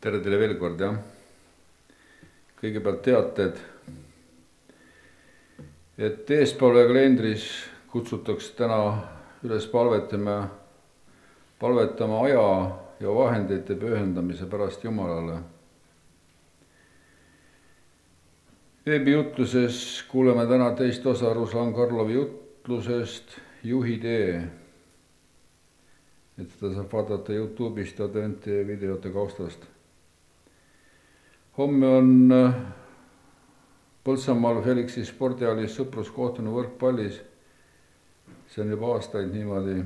Tere teile veel kord, jah. Kõigepealt teated, et eespalve kalendris kutsutakse täna üles palvetama aja ja vahendite pühendamise pärast Jumalale. Veebijutluses kuuleme täna teist osa Ruslan Karlovi jutlusest Juhi tee. Et seda saab vaadata YouTube'ist adventi videote kaustast. Homme on Põltsamaal Felixi spordialis sõpruskohtunu võrkpallis. See on juba aastaid niimoodi.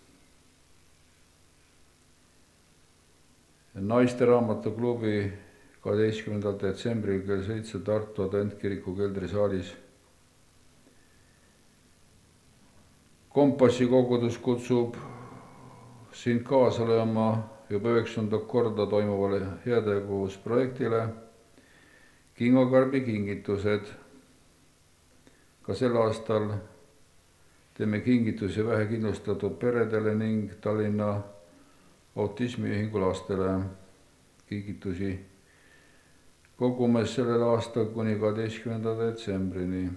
Naiste raamatuklubi 12. detsembril kell 7 Tartu adventkiriku keldrisaalis. Kompassi kogudus kutsub sind kaasa lööma juba 9. korda toimuvale heategevusprojektile Kingokarbi kingitused. Ka sel aastal teeme kingitusi vähekindlustatud peredele ning Tallinna autismiühingu lastele. Kingitusi kogume sellel aastal kuni 12. detsembrini.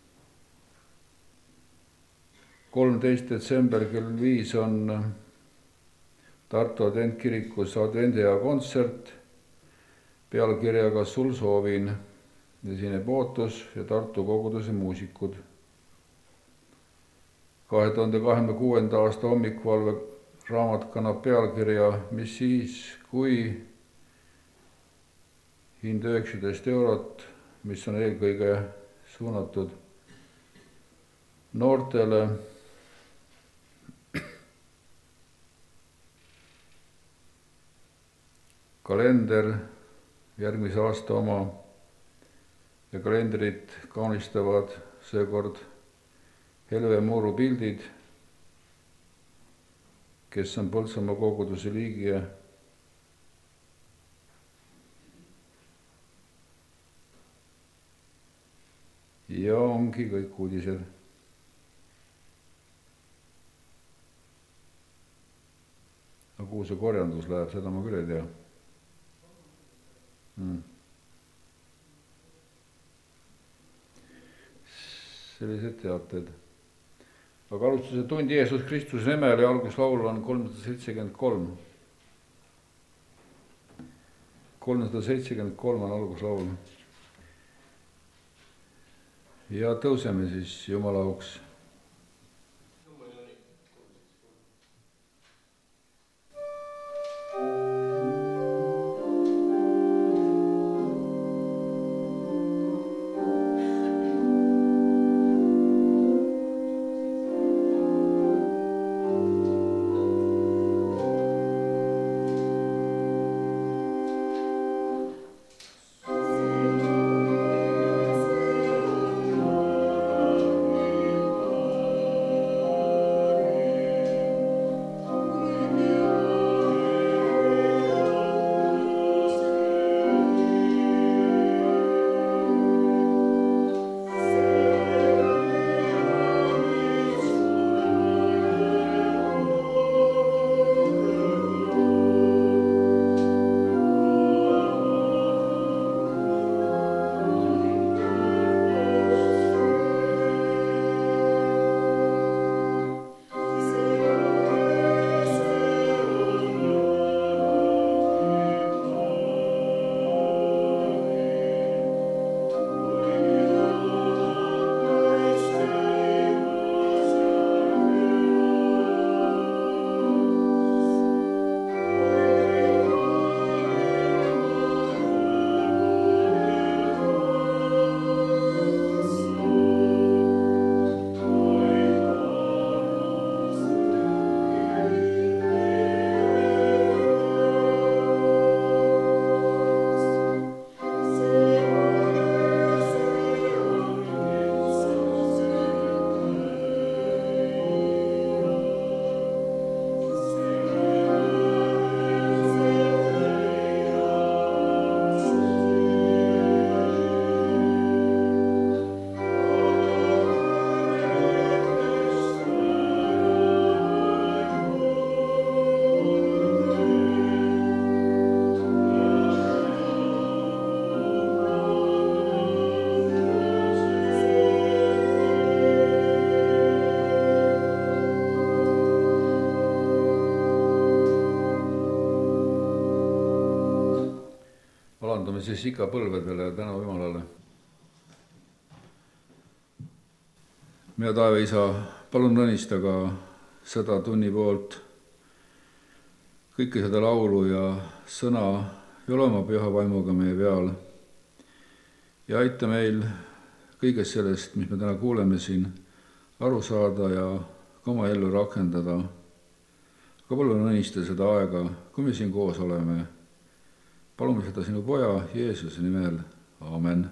13. detsember kell 5 on Tartu adventkirikus advendia kontsert pealkirjaga Sul soovin. Esineb Ootus ja Tartu koguduse muusikud. 2026. aasta hommikuvalve raamat kannab pealkirja Mis siis, kui hind 19 €, mis on eelkõige suunatud noortele. Kalender, järgmise aasta oma ja kalendrit kaunistavad seekord Helve Muuru pildid, kes on Põltsamaa koguduse liige. Ja ongi kõik uudised. Aga kuhu see korjandus läheb, seda ma küll ei tea. Sellised teated. Aga alustuse tundi Jeesus Kristuse nimel ja alguslaul on 373. 373 on alguslaul. Ja tõuseme siis Jumala auks. taandume siis ikka põlvedele ja tänu Jumalale. Meie taevaisa, palun õnnista ka seda tunni poolt kõike seda laulu ja sõna jolema püha vaimuga meie peal ja aita meil kõigest sellest, mis me täna kuuleme siin, aru saada ja ka oma ellu rakendada. Aga palun õnnista seda aega, kui me siin koos oleme. Palume seda sinu poja Jeesuse nimel. Aamen.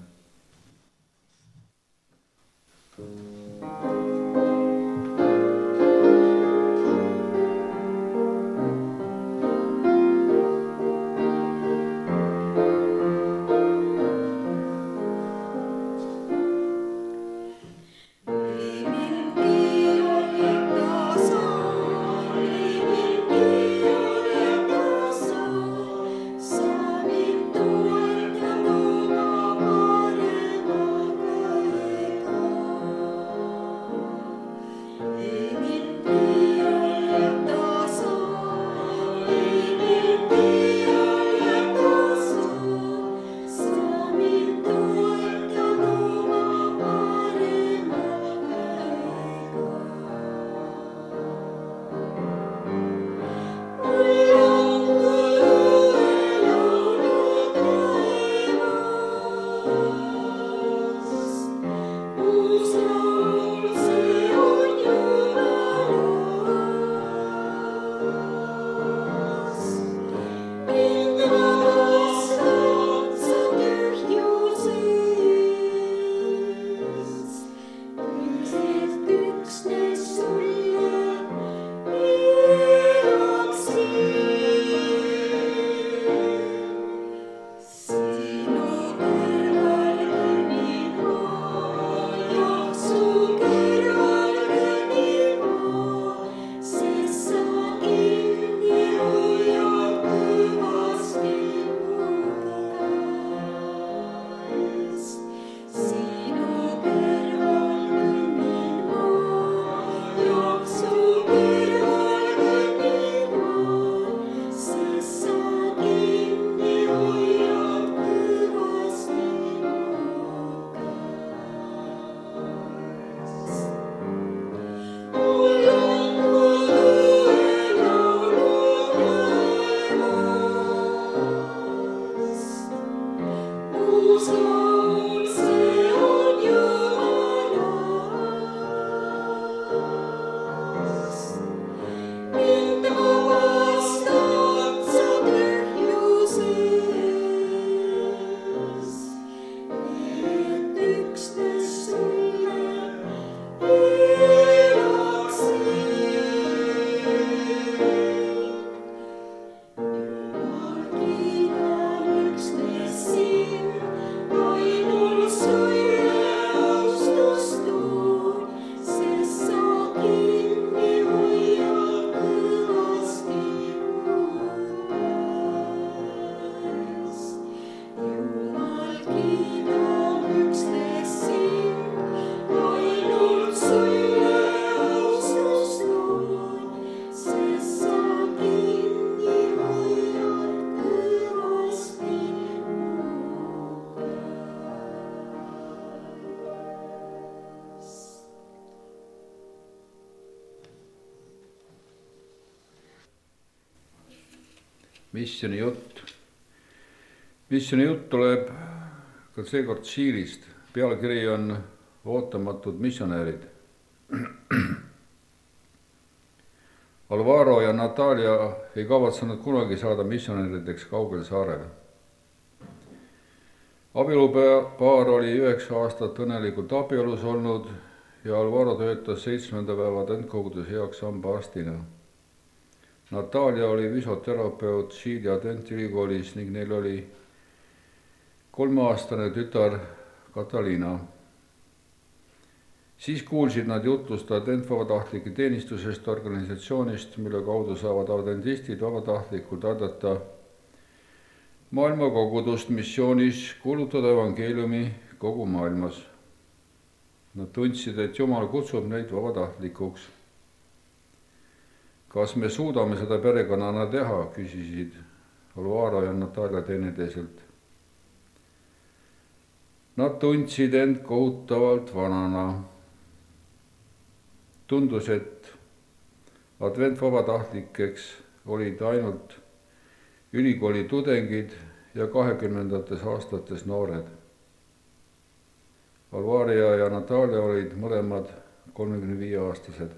Missiooni jutt. Missiooni jutt tuleb ka seekord Tšiilist. Pealkiri on Ootamatud missionäärid. Alvaro ja Natalia ei kavatsenud kunagi saada missionäärideks kaugel saarel. Abielupaar oli 9 aastat õnnelikult abielus olnud ja Alvaro töötas 7. päeva adventkogudes heaks hambaarstina. Natalia oli füsioterapeut Tšiili Adventiülikoolis ning neil oli 3-aastane tütar Kataliina. Siis kuulsid nad jutlust adventvabatahtlikke teenistusest organisatsioonist, mille kaudu saavad adventistid vabatahtlikult aidata maailma kogudust missioonis kuulutada evangeeliumi kogu maailmas. Nad tundsid, et Jumal kutsub neid vabatahtlikuks. Kas me suudame seda perekonnana teha, küsisid Alvaro ja Natalia teineteiselt. Nad tundsid end kohutavalt vanana. Tundus, et adventvabatahtlikeks olid ainult ülikooli tudengid ja 20. aastates noored. Alvaria ja Natalia olid mõlemad 35-aastased.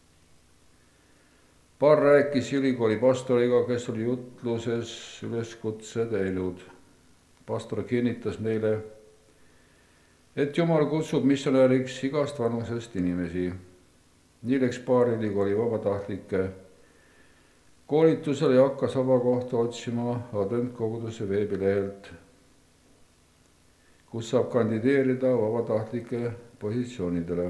Paar rääkis ülikooli pastoriga, kes oli jutluses üleskutse teinud. Pastor kinnitas neile, et Jumal kutsub missionäriks igast vanusest inimesi. Nii läks paar ülikooli vabatahtlike koolitusele ja hakkas vaba kohta otsima adventkoguduse veebilehelt, kus saab kandideerida vabatahtlike positsioonidele.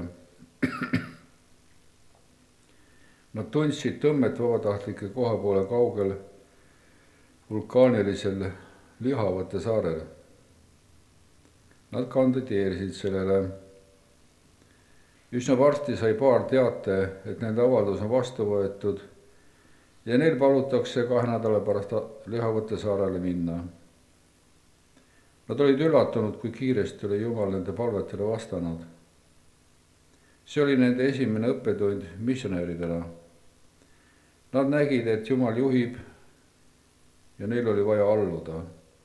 Nad tundsid tõmmet vabatahtlike koha poole kaugel vulkaanilisel Lihavõtte saarel. Nad kandideerisid sellele. Üsna varsti sai paar teate, et nende avaldus on vastu võetud ja neil palutakse 2 nädala pärast Lihavõtte saarele minna. Nad olid üllatunud, kui kiiresti oli Jumal nende palvetele vastanud. See oli nende esimene õppetund missionääridena. Nad nägid, et Jumal juhib ja neil oli vaja alluda.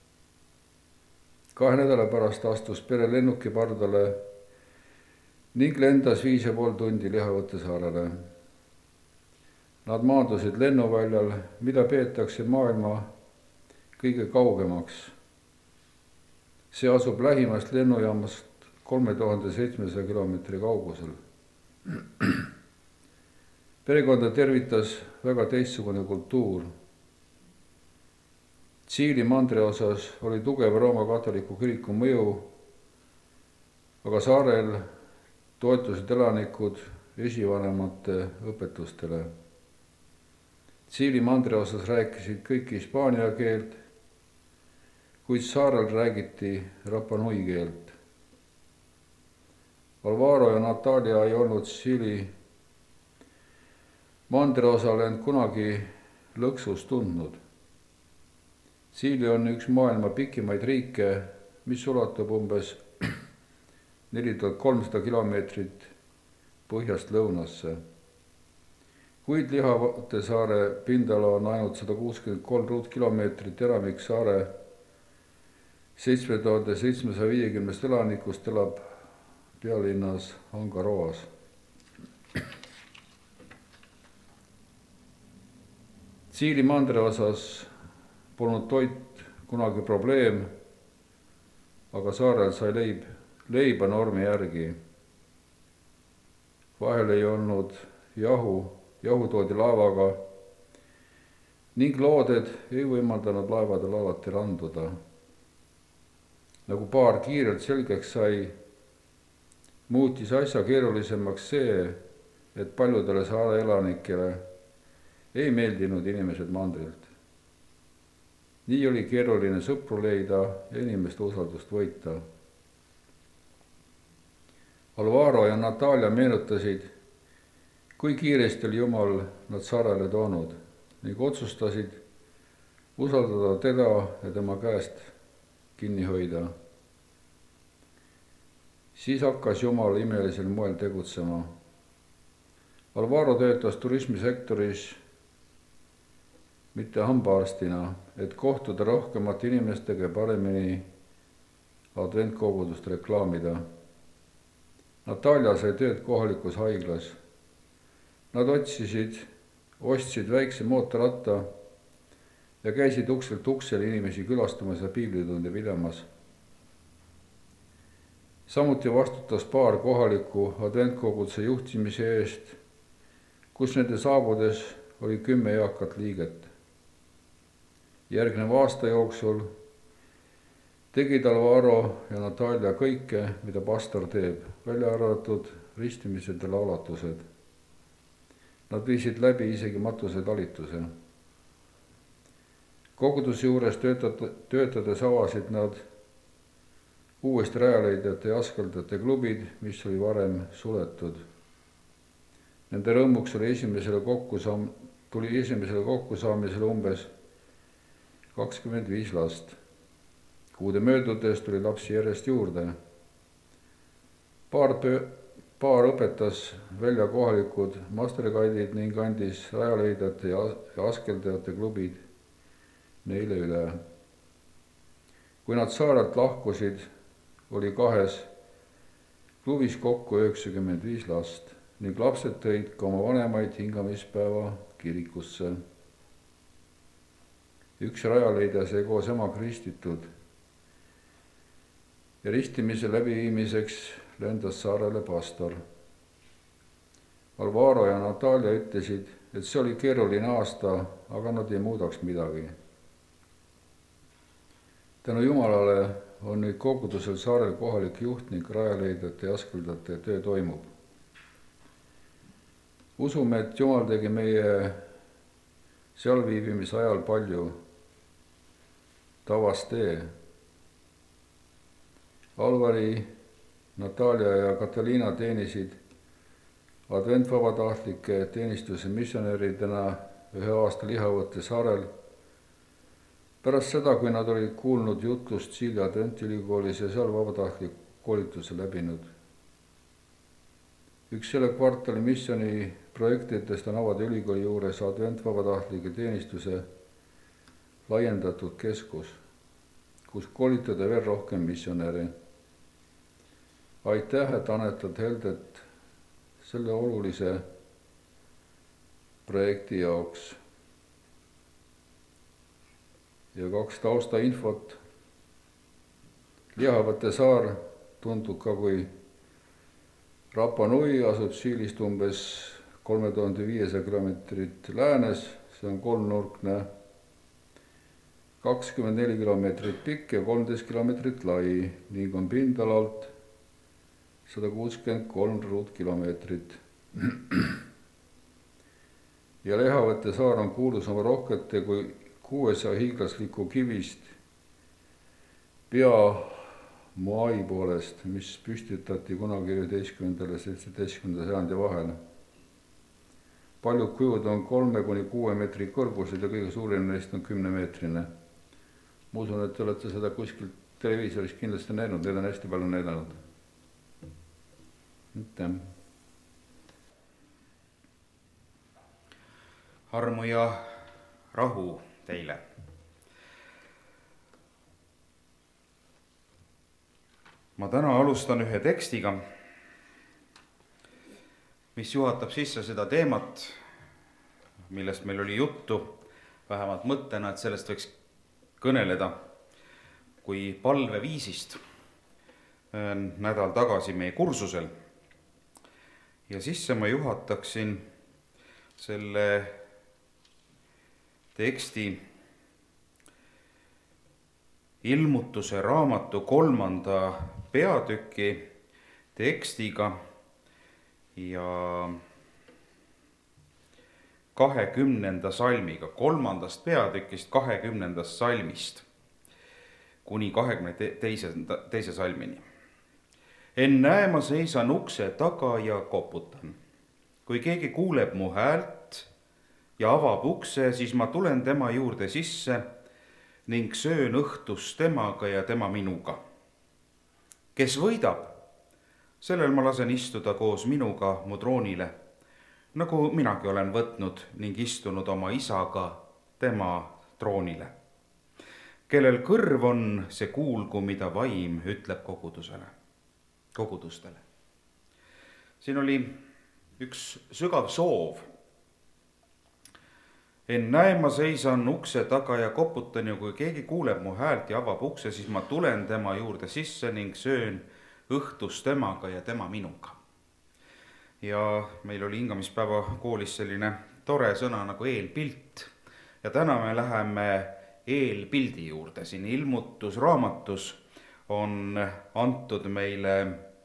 2 nädala pärast astus pere lennuki pardale ning lendas 5,5 tundi Lihavõtte saarele. Nad maandusid lennuväljal, mida peetakse maailma kõige kaugemaks. See asub lähimast lennujaamast 3700 kilomeetri kaugusel. Perekonda tervitas väga teistsugune kultuur. Siili mandri osas oli tugev Rooma katoliku kiriku mõju, aga saarel toetusid elanikud esivanemate õpetustele. Siili mandri osas rääkisid kõik hispaania keelt, kuid saarel räägiti Rapa Nui keelt. Alvaro ja Natalia ei olnud Siili mandriosal end kunagi lõksus tundnud. Siili on üks maailma pikimaid riike, mis ulatub umbes 4300 kilomeetrit põhjast lõunasse. Kuid Lihavõtte saare pindala on ainult 163 ruutkilomeetrit, enamik saare 7750 elanikust elab pealinnas Angaroas. Siili mandri osas polnud toit kunagi probleem, aga saarel sai leiba normi järgi. Vahel ei olnud jahu toodi laevaga ning looded ei võimaldanud laevadel alati randuda. Nagu paar kiirelt selgeks sai, muutis asja keerulisemaks see, et paljudele saare elanikele ei meeldinud inimesed mandrilt. Nii oli keeruline sõpru leida ja inimeste usaldust võita. Alvaro ja Natalia meenutasid, kui kiiresti oli Jumal nad saarele toonud ning otsustasid usaldada teda ja tema käest kinni hoida. Siis hakkas Jumal imelisel moel tegutsema. Alvaro töötas turismisektoris mitte hambaarstina, et kohtuda rohkemate inimestega ja paremini adventkogudust reklaamida. Natalia sai tööd kohalikus haiglas. Nad ostsid väikse mootorratta ja käisid ukselt uksele inimesi külastamas ja piiblitunde pidamas. Samuti vastutas paar kohaliku adventkoguduse juhtimise eest, kus nende saabudes oli 10 eakat liiget. Järgneva aasta jooksul tegid Alvaro ja Natalia kõike, mida pastor teeb, välja arvatud ristimised ja laulatused. Nad viisid läbi isegi matusetalituse. Koguduse juures töötades avasid nad uuesti rajaleidjate ja askaldajate klubid, mis oli varem suletud. Nende rõõmuks tuli esimesele kokkusaamisele umbes 25 last. Kuude möödudes tuli lapsi järjest juurde. Paar õpetas välja kohalikud masterguide'id ning andis rajaleidjate ja askeldajate klubid neile üle. Kui nad saarelt lahkusid, oli 2 klubis kokku 95 last ning lapsed tõid ka oma vanemaid hingamispäeva kirikusse. Üks rajaleidja sai koos emaga ristitud ja ristimise läbiviimiseks lendas saarele pastor. Alvaro ja Natalia ütlesid, et see oli keeruline aasta, aga nad ei muudaks midagi. Tänu Jumalale on nüüd kogudusel saarel kohalik juht ning rajaleidjate ja askeldajate töö toimub. Usume, et Jumal tegi meie seal viibimise ajal palju. Ta avas tee. Alvari, Natalia ja Kataliina teenisid adventvabatahtlikke teenistuse missionäridena 1 aasta Lihavõtte saarel. Pärast seda, kui nad olid kuulnud jutlust Siili adventülikoolis ja seal vabatahtlik koolituse läbinud. Üks selle kvartali missiooni projektidest on avada ülikooli juures adventvabatahtlikke teenistuse laiendatud keskus, kus koolitada veel rohkem missionäre. Aitäh, et annetad heldet selle olulise projekti jaoks. Ja 2 taustainfot. Lihavõtte saar tundub ka kui Rapa Nui, asub Siilist umbes 3500 kilomeetrit läänes, see on kolmnurkne, 24 kilomeetrit pikk ja 13 kilomeetrit lai ning on pindalalt 163 ruutkilomeetrit. Ja Lihavõtte saar on kuulus oma rohkete kui 600 hiiglasliku kivist pea Moai poolest, mis püstitati kunagi 11. ja 17. sajandi vahel. Paljud kujud on 3–6 meetri kõrgused ja kõige suurim neist on 10-meetrine. Ma usun, et te olete seda kuskil televiisoris kindlasti näinud, need on hästi palju näidanud. Armu ja rahu teile. Ma täna alustan ühe tekstiga, mis juhatab sisse seda teemat, millest meil oli juttu, vähemalt mõttena, et sellest võiks kõneleda kui palveviisist nädal tagasi meie kursusel. Ja sisse ma juhataksin selle teksti Ilmutuse raamatu 3. peatüki tekstiga ja 20. salmiga, 3. peatükist 20. salmist kuni 22. salmini. Ennäe, ma seisan ukse taga ja koputan. Kui keegi kuuleb mu häält ja avab ukse, siis ma tulen tema juurde sisse ning söön õhtus temaga ja tema minuga. Kes võidab, sellel ma lasen istuda koos minuga mu troonile, nagu minagi olen võtnud ning istunud oma isaga tema troonile. Kellel kõrv on, see kuulgu, mida vaim ütleb kogudustele. Siin oli üks sügav soov. Ennäe, ma seisan ukse taga ja koputan ja kui keegi kuuleb mu häält ja avab ukse, siis ma tulen tema juurde sisse ning söön õhtus temaga ja tema minuga. Ja meil oli hingamispäeva koolis selline tore sõna nagu eelpilt. Ja täna me läheme eelpildi juurde. Siin ilmutusraamatus on antud meile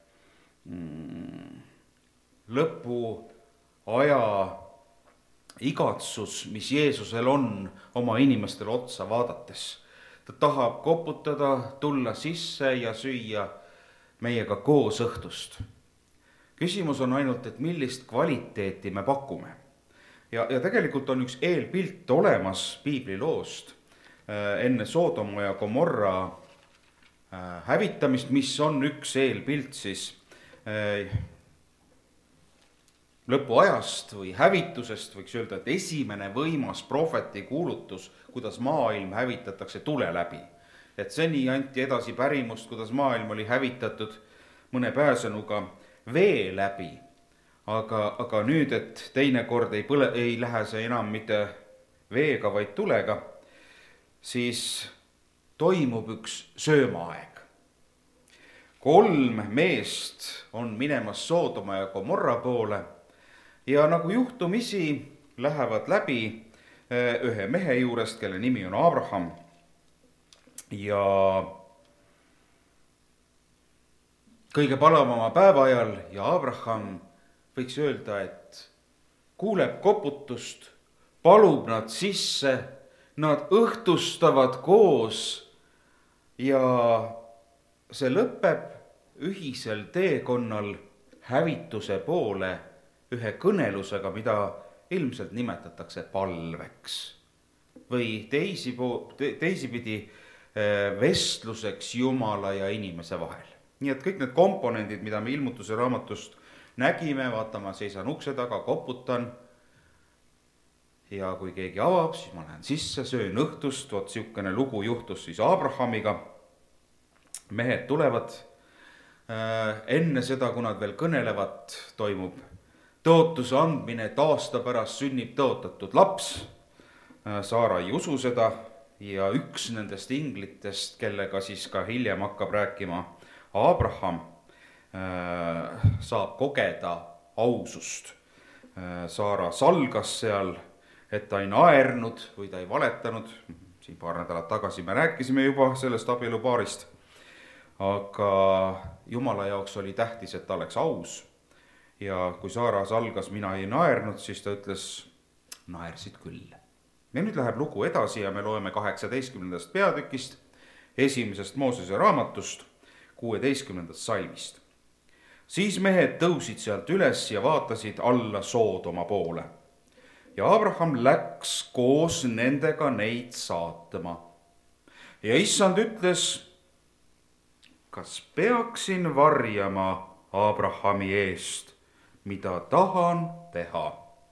lõpuaja igatsus, mis Jeesusel on oma inimestele otsa vaadates. Ta tahab koputada, tulla sisse ja süüa meiega koos õhtust. Küsimus on ainult, et millist kvaliteeti me pakume. Ja tegelikult on üks eelpilt olemas piibliloost enne Soodoma ja Gomorra hävitamist, mis on üks eelpilt siis lõpuajast või hävitusest, võiks öelda, et esimene võimas prohveti kuulutus, kuidas maailm hävitatakse tule läbi. Et seni anti edasi pärimust, kuidas maailm oli hävitatud mõne pääsenuga vee läbi. Aga nüüd, et teinekord ei lähe see enam mitte veega, vaid tulega, siis toimub üks söömaaeg. 3 meest on minemas Soodoma ja Gomorra poole ja nagu juhtumisi lähevad läbi ühe mehe juurest, kelle nimi on Abraham. Ja kõige palavama päeva ajal ja Abraham võiks öelda, et kuuleb koputust, palub nad sisse, nad õhtustavad koos ja see lõpeb ühisel teekonnal hävituse poole ühe kõnelusega, mida ilmselt nimetatakse palveks või teisipidi vestluseks Jumala ja inimese vahel. Nii et kõik need komponendid, mida me ilmutuse raamatust nägime, vaatama, seisan ukse taga, koputan ja kui keegi avab, siis ma lähen sisse, söön õhtust. Vot siukene lugu juhtus siis Abrahamiga. Mehed tulevad enne seda, kui nad veel kõnelevad, toimub tõotuse andmine, et aasta pärast sünnib tõotatud laps. Saara ei usu seda ja üks nendest inglitest, kellega siis ka hiljem hakkab rääkima Abraham, saab kogeda ausust. Saara salgas seal, et ta ei naernud või ta ei valetanud. Siin paar nädalat tagasi me rääkisime juba sellest abielupaarist. Aga Jumala jaoks oli tähtis, et ta oleks aus. Ja kui Saara salgas, mina ei naernud, siis ta ütles, naersid küll. Ja nüüd läheb lugu edasi ja me loeme 18. peatükist, 1. Moosese raamatust, 16. salmist. Siis mehed tõusid sealt üles ja vaatasid alla Soodoma poole. Ja Abraham läks koos nendega neid saatma. Ja issand ütles, kas peaksin varjama Abrahami eest, mida tahan teha?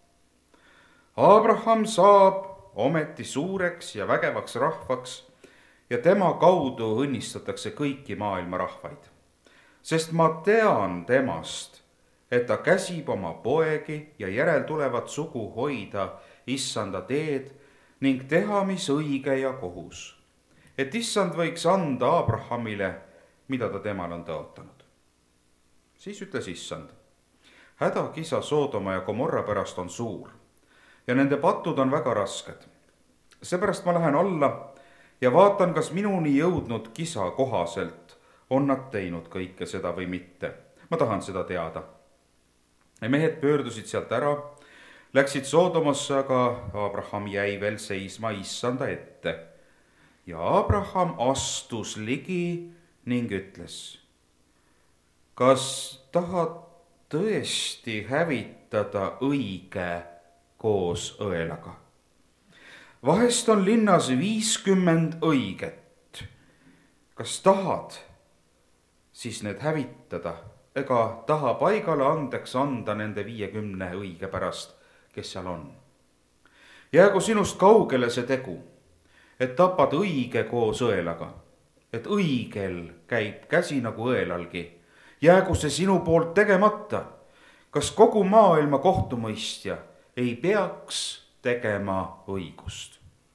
Abraham saab ometi suureks ja vägevaks rahvaks ja tema kaudu õnnistatakse kõiki maailma rahvaid. Sest ma tean temast, et ta käsib oma poegi ja järeltulevat sugu hoida issanda teed ning teha, mis õige ja kohus. Et issand võiks anda Abrahamile, mida ta temal on tõotanud. Siis ütles issand, hädakisa Soodoma ja Gomorra pärast on suur ja nende patud on väga rasked. Seepärast ma lähen alla ja vaatan, kas minuni jõudnud kisa kohaselt on nad teinud kõike seda või mitte. Ma tahan seda teada. Ja mehed pöördusid sealt ära, läksid Soodomasse, aga Abraham jäi veel seisma issanda ette. Ja Abraham astus ligi ning ütles, kas tahad tõesti hävitada õige koos õelaga? Vahest on linnas 50 õiget. Kas tahad siis need hävitada, ega taha paigale andeks anda nende 50 õige pärast, kes seal on? Jäägu sinust kaugele see tegu, et tapad õige koos õelaga, et õigel käib käsi nagu õelalgi. Jäägu see sinu poolt tegemata. Kas kogu maailma kohtumõistja ei peaks tegema õigust?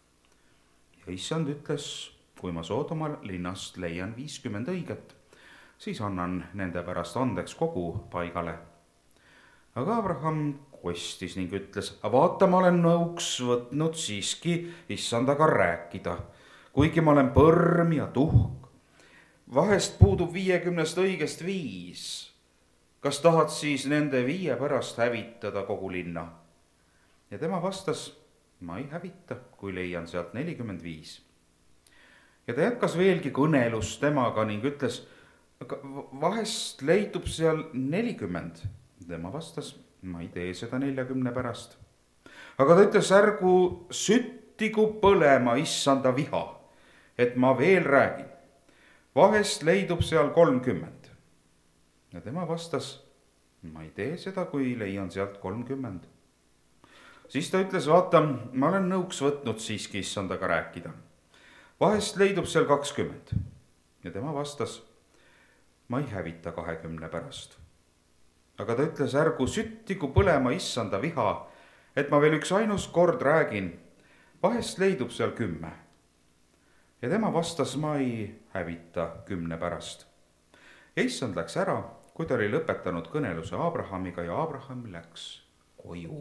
Ja issand ütles, kui ma Soodoma linnast leian 50 õiget, siis annan nende pärast andeks kogu paigale. Aga Abraham kostis ning ütles, vaata, ma olen nõuks võtnud siiski issandaga rääkida, kuigi ma olen põrm ja tuhk. Vahest puudub 50 õigest 5. Kas tahad siis nende 5 pärast hävitada kogu linna? Ja tema vastas, ma ei hävita, kui leian sealt 45. Ja ta jätkas veelgi kõnelust temaga ning ütles, aga vahest leidub seal 40. Tema vastas, ma ei tee seda 40 pärast. Aga ta ütles, ärgu süttigu põlema issanda viha, et ma veel räägin. Vahest leidub seal 30. ja tema vastas, ma ei tee seda, kui leian sealt 30. Siis ta ütles, vaata, ma olen nõuks võtnud siiski issandaga rääkida. Vahest leidub seal 20. Ja tema vastas, ma ei hävita 20 pärast. Aga ta ütles, ärgu süttigu põlema issanda viha, et ma veel üks ainus kord räägin, vahest leidub seal 10. Ja tema vastas, ma ei hävita 10 pärast. Ja issand läks ära, kui ta oli lõpetanud kõneluse Abrahamiga ja Abraham läks koju.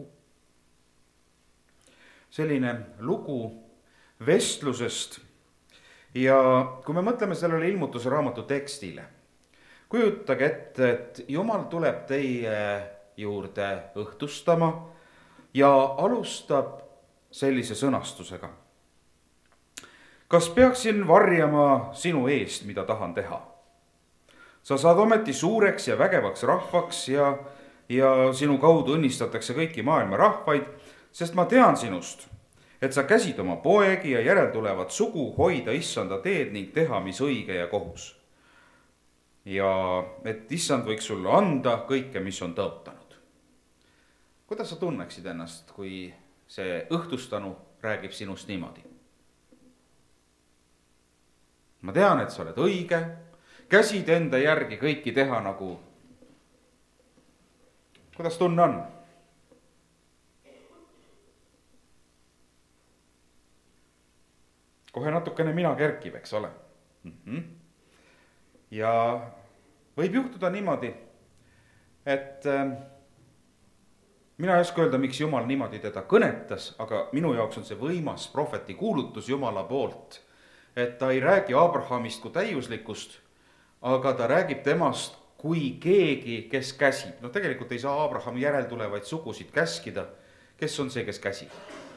Selline lugu vestlusest ja kui me mõtleme sellele ilmutuse raamatu tekstile, kujutage ette, et Jumal tuleb teie juurde õhtustama ja alustab sellise sõnastusega. Kas peaksin varjama sinu eest, mida tahan teha? Sa saad ometi suureks ja vägevaks rahvaks ja sinu kaudu õnnistatakse kõiki maailma rahvaid, sest ma tean sinust, et sa käsid oma poegi ja järeltulevat sugu hoida issanda teed ning teha, mis õige ja kohus. Ja et issand võiks sulle anda kõike, mis on tõotanud. Kuidas sa tunneksid ennast, kui see õhtustanu räägib sinust niimoodi? Ma tean, et sa oled õige, käsid enda järgi kõiki teha nagu. Kuidas tunne on? Kohe natukene mina kerkib, eks ole. Ja võib juhtuda niimoodi, et mina ei oska öelda, miks Jumal niimoodi teda kõnetas, aga minu jaoks on see võimas prohveti kuulutus Jumala poolt, et ta ei räägi Abrahamist kui täiuslikust, aga ta räägib temast kui keegi, kes käsib. No tegelikult ei saa Abraham järeltulevaid sugusid käskida. Kes on see, kes käsib?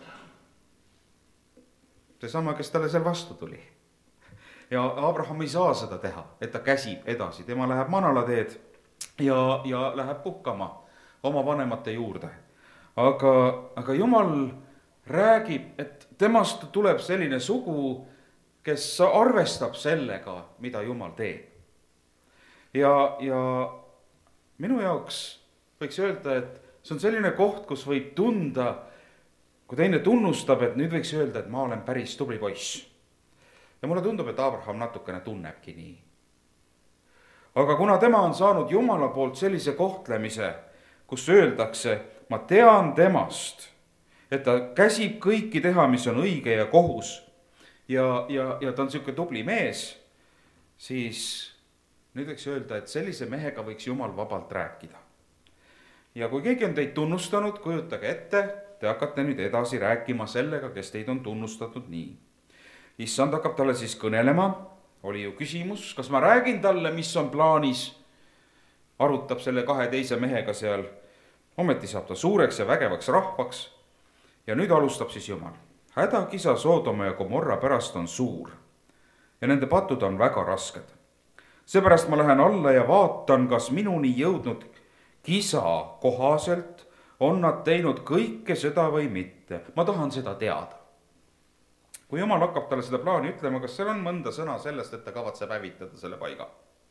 Seesama, kes talle seal vastu tuli. Ja Abraham ei saa seda teha, et ta käsib edasi. Tema läheb manalateed ja läheb puhkama oma vanemate juurde. Aga Jumal räägib, et temast tuleb selline sugu, kes arvestab sellega, mida Jumal teeb. Ja minu jaoks võiks öelda, et see on selline koht, kus võib tunda, kui teine tunnustab, et nüüd võiks öelda, et ma olen päris tubli poiss. Ja mulle tundub, et Abraham natukene tunnebki nii. Aga kuna tema on saanud Jumala poolt sellise kohtlemise, kus öeldakse, ma tean temast, et ta käsib kõiki teha, mis on õige ja kohus, ja ta on selline tubli mees, siis nüüd võiks öelda, et sellise mehega võiks Jumal vabalt rääkida. Ja kui keegi on teid tunnustanud, kujutage ette, te hakkate nüüd edasi rääkima sellega, kes teid on tunnustatud nii. Issand hakkab talle siis kõnelema, oli ju küsimus, kas ma räägin talle, mis on plaanis, arutab selle 2 teise mehega seal, ometi saab ta suureks ja vägevaks rahvaks ja nüüd alustab siis Jumal. Hädakisa Soodoma ja Gomorra pärast on suur ja nende patud on väga rasked. Seepärast ma lähen alla ja vaatan, kas minuni jõudnud kisa kohaselt on nad teinud kõike seda või mitte. Ma tahan seda teada. Kui Jumal hakkab talle seda plaani ütlema, kas seal on mõnda sõna sellest, et ta kavatseb hävitada selle paiga?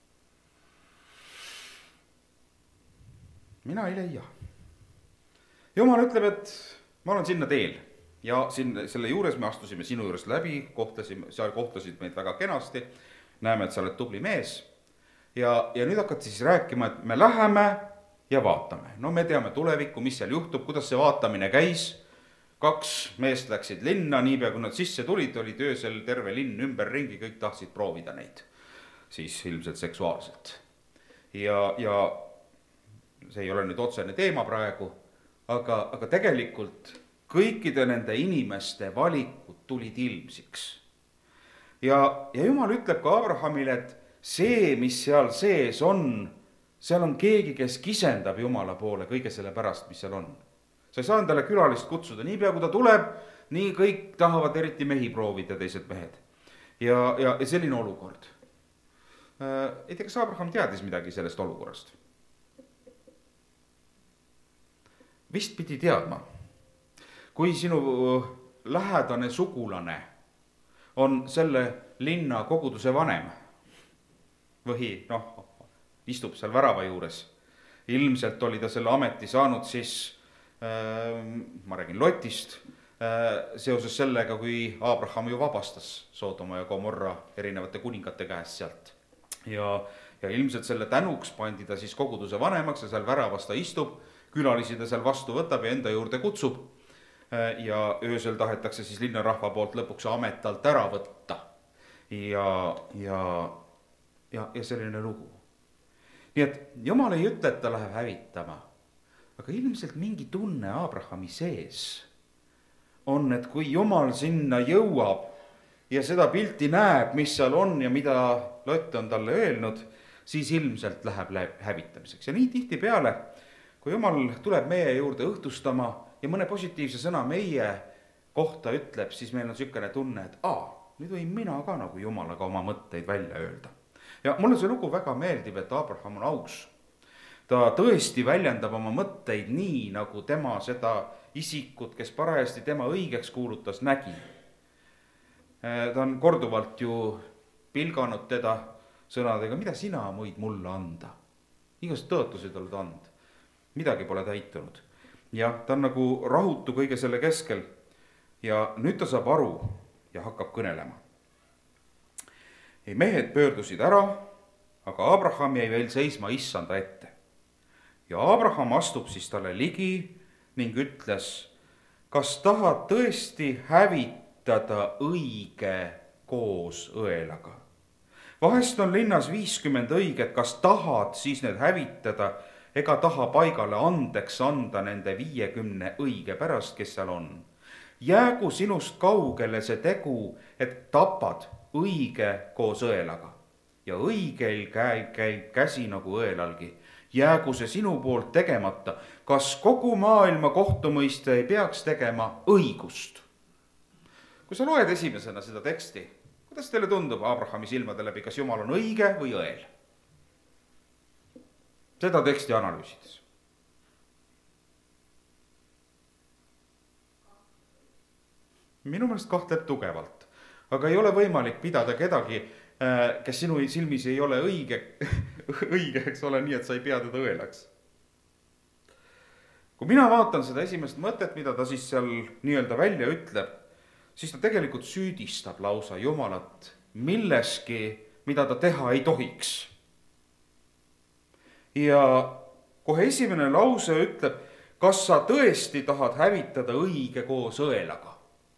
Mina ei leia. Jumal ütleb, et ma olen sinna teel ja selle juures me astusime sinu juures läbi, seal kohtasid meid väga kenasti, näeme, et sa oled tubli mees ja nüüd hakkad siis rääkima, et me läheme ja vaatame. No me teame tulevikku, mis seal juhtub, kuidas see vaatamine käis. 2 meest läksid linna, niipea kui nad sisse tulid, oli öösel terve linn ümber ringi, kõik tahtsid proovida neid. Siis ilmselt seksuaalselt. Ja see ei ole nüüd otsene teema praegu, aga tegelikult kõikide nende inimeste valikud tulid ilmsiks. Ja Jumal ütleb ka Abrahamile, et see, mis seal sees on, seal on keegi, kes kisendab Jumala poole kõige selle pärast, mis seal on. Sa ei saa endale külalist kutsuda, niipea kui ta tuleb, nii kõik tahavad eriti mehi proovida, teised mehed. Ja selline olukord. Ei tea, kas Abraham teadis midagi sellest olukorrast? Vist pidi teadma. Kui sinu lähedane sugulane on selle linna koguduse vanem või istub seal värava juures. Ilmselt oli ta selle ameti saanud siis, ma räägin Lotist, seoses sellega, kui Abraham ju vabastas Soodoma ja Gomorra erinevate kuningate käest sealt. Ja ilmselt selle tänuks pandi ta siis koguduse vanemaks ja seal väravas ta istub, külalisi ta seal vastu võtab ja enda juurde kutsub. Ja öösel tahetakse siis linnarahva poolt lõpuks amet alt ära võtta. Ja selline lugu. Nii et Jumal ei ütle, et ta läheb hävitama, aga ilmselt mingi tunne Abrahami sees on, et kui Jumal sinna jõuab ja seda pilti näeb, mis seal on ja mida Lott on talle öelnud, siis ilmselt läheb hävitamiseks. Ja nii tihtipeale, kui Jumal tuleb meie juurde õhtustama ja mõne positiivse sõna meie kohta ütleb, siis meil on sükene tunne, et nüüd võin mina ka nagu Jumalaga oma mõtteid välja öelda. Ja mulle see lugu väga meeldib, et Abraham on aus. Ta tõesti väljendab oma mõtteid nii, nagu tema seda isikut, kes parajasti tema õigeks kuulutas, nägi. Ta on korduvalt ju pilganud teda sõnadega, mida sina võid mulle anda. Igast tõotusid oled andnud. Midagi pole täitunud. Ja ta on nagu rahutu kõige selle keskel. Ja nüüd ta saab aru ja hakkab kõnelema. Mehed pöördusid ära, aga Abraham jäi veel seisma issanda ette. Ja Abraham astub siis talle ligi ning ütles, kas tahad tõesti hävitada õige koos õelaga? Vahest on linnas 50 õiget, kas tahad siis need hävitada, ega taha paigale andeks anda nende 50 õige pärast, kes seal on. Jäägu sinust kaugele see tegu, et tapad õige koos õelaga. Ja õigel käib käsi nagu õelalgi. Jäägu see sinu poolt tegemata, kas kogu maailma kohtumõiste ei peaks tegema õigust? Kui sa loed esimesena seda teksti, kuidas teile tundub Abrahami silmade läbi, kas Jumal on õige või õel? Seda teksti analüüsides. Minu meelest kahtleb tugevalt, aga ei ole võimalik pidada kedagi, kes sinu silmis ei ole õige, eks ole, nii et sa ei pea teda õelaks. Kui mina vaatan seda esimest mõtet, mida ta siis seal nii-öelda välja ütleb, siis ta tegelikult süüdistab lausa Jumalat milleski, mida ta teha ei tohiks. Ja kohe esimene lause ütleb, kas sa tõesti tahad hävitada õige koos õelaga?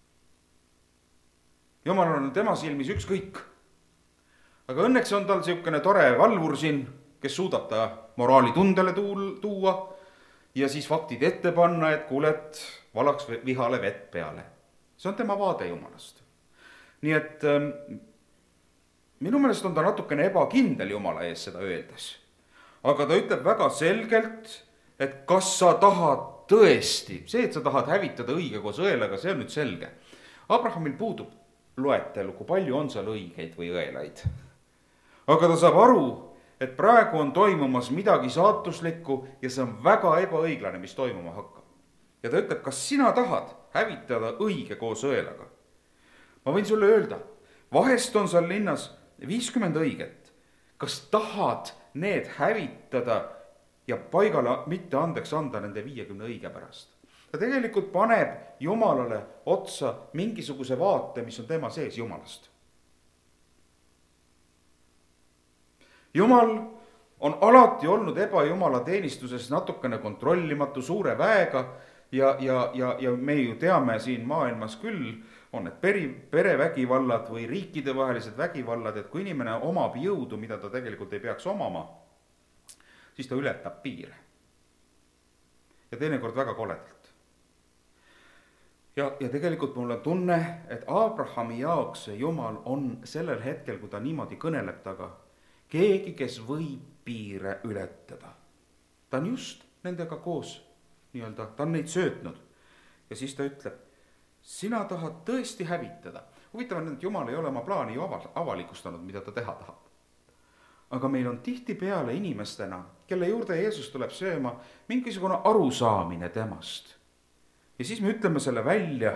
Jumal on tema silmis ükskõik. Aga õnneks on tal siukene tore valvur siin, kes suudab ta moraali tundele tuua ja siis faktid ette panna, et kuulet, valaks vihale vett peale. See on tema vaade Jumalast. Nii et minu meelest on ta natukene ebakindel Jumala ees seda öeldes. Aga ta ütleb väga selgelt, et kas sa tahad tõesti, see, et sa tahad hävitada õige koos õelaga, see on nüüd selge. Abrahamil puudub loetelu, kui palju on seal õigeid või õelaid. Aga ta saab aru, et praegu on toimumas midagi saatuslikku ja see on väga ebaõiglane, mis toimuma hakkab. Ja ta ütleb, kas sina tahad hävitada õige koos õelaga? Ma võin sulle öelda, vahest on seal linnas 50 õiget. Kas tahad need hävitada ja paigale mitte andeks anda nende 50 õige pärast? Ta tegelikult paneb Jumalale otsa mingisuguse vaate, mis on tema sees Jumalast. Jumal on alati olnud ebajumala teenistuses natukene kontrollimatu suure väega ja me ju teame siin maailmas küll, on need perevägivallad või riikidevahelised vägivallad, et kui inimene omab jõudu, mida ta tegelikult ei peaks omama, siis ta ületab piire. Ja teinekord väga koledalt. Ja tegelikult mul on tunne, et Abrahami jaoks see Jumal on sellel hetkel, kui ta niimoodi kõneleb taga, keegi, kes võib piire ületada. Ta on just nendega koos, nii-öelda, ta on neid söötnud. Ja siis ta ütleb, sina tahad tõesti hävitada. Huvitav on, et Jumal ei ole oma plaani ju avalikustanud, mida ta teha tahab. Aga meil on tihti peale inimestena, kelle juurde Jeesus tuleb sööma, mingisugune arusaamine temast. Ja siis me ütleme selle välja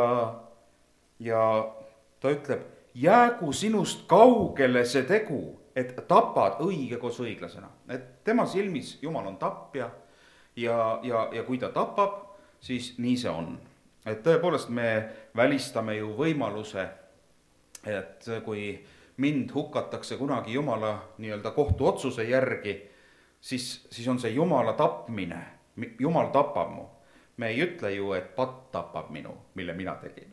ja ta ütleb, jäägu sinust kaugele see tegu, et tapad õige koos õiglasena, et tema silmis Jumal on tapja ja kui ta tapab, siis nii see on. Et tõepoolest me välistame ju võimaluse, et kui mind hukatakse kunagi Jumala nii-öelda kohtuotsuse järgi, siis on see Jumala tapmine, Jumal tapab mu. Me ei ütle ju, et patt tapab minu, mille mina tegin.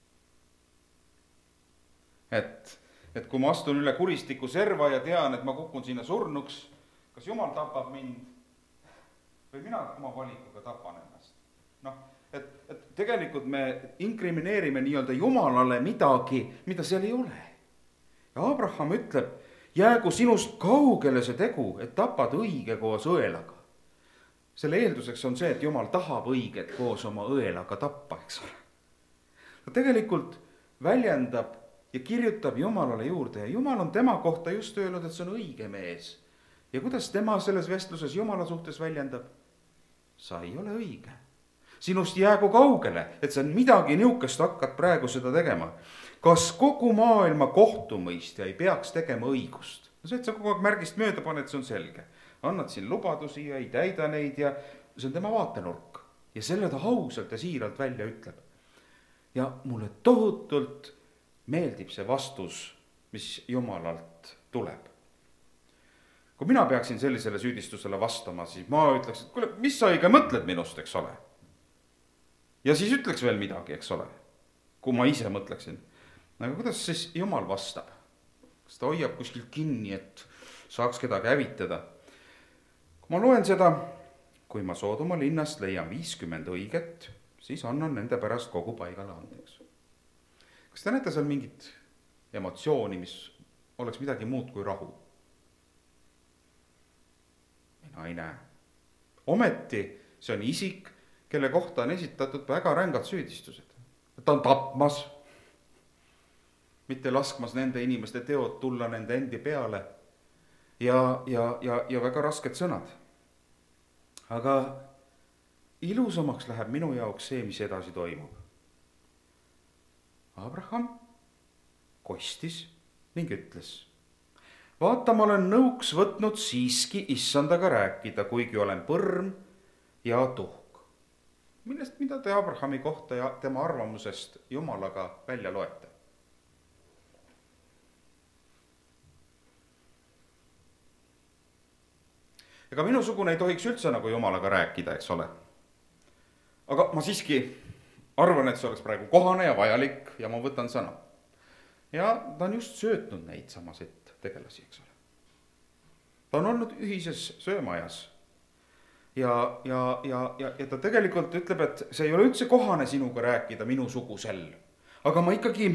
Et kui ma astun üle kuristiku serva ja tean, et ma kukun sinna surnuks, kas Jumal tapab mind või mina oma valikuga tapan ennast. Et tegelikult me inkrimineerime nii-öelda Jumalale midagi, mida seal ei ole. Ja Abraham ütleb, jäägu sinust kaugele see tegu, et tapad õige koos õelaga. Selle eelduseks on see, et Jumal tahab õiget koos oma õelaga tappa, eks ole. Ta tegelikult väljendab ja kirjutab Jumalale juurde ja Jumal on tema kohta just öelnud, et see on õige mees. Ja kuidas tema selles vestluses Jumala suhtes väljendab? Sa ei ole õige. Sinust jäägu kaugele, et sa midagi niukest hakkad praegu seda tegema. Kas kogu maailma kohtumõistja ei peaks tegema õigust? No see, et sa kogu aeg märgist mööda paned, see on selge. Annad siin lubadusi ja ei täida neid ja see on tema vaatenurk. Ja selle ta ausalt ja siiralt välja ütleb. Ja mulle tohutult meeldib see vastus, mis Jumalalt tuleb. Kui mina peaksin sellisele süüdistusele vastama, siis ma ütleks, et kuule, mis sa õige mõtled minust, eks ole? Ja siis ütleks veel midagi, eks ole, kui ma ise mõtleksin. Aga kuidas siis Jumal vastab? Kas ta hoiab kuskil kinni, et saaks kedagi hävitada? Kui ma loen seda, kui ma Soodoma linnast leian 50 õiget, siis annan nende pärast kogu paigale andeks. Kas te näete seal mingit emotsiooni, mis oleks midagi muud kui rahu? Mina ei näe. Ometi see on isik, kelle kohta on esitatud väga rängad süüdistused. Ta on tapmas, mitte laskmas nende inimeste teod tulla nende endi peale ja väga rasked sõnad. Aga ilusamaks läheb minu jaoks see, mis edasi toimub. Abraham kostis ning ütles, vaata, ma olen nõuks võtnud siiski issandaga rääkida, kuigi olen põrm ja tuhk. Millest, mida te Abrahami kohta ja tema arvamusest Jumalaga välja loete? Ega minusugune ei tohiks üldse nagu Jumalaga rääkida, eks ole. Aga ma siiski arvan, et see oleks praegu kohane ja vajalik ja ma võtan sõna. Ja ta on just söötnud neid samasid tegelasi, eks ole. Ta on olnud ühises söömajas. Ja ta tegelikult ütleb, et see ei ole üldse kohane sinuga rääkida minu sugusel. Aga ma ikkagi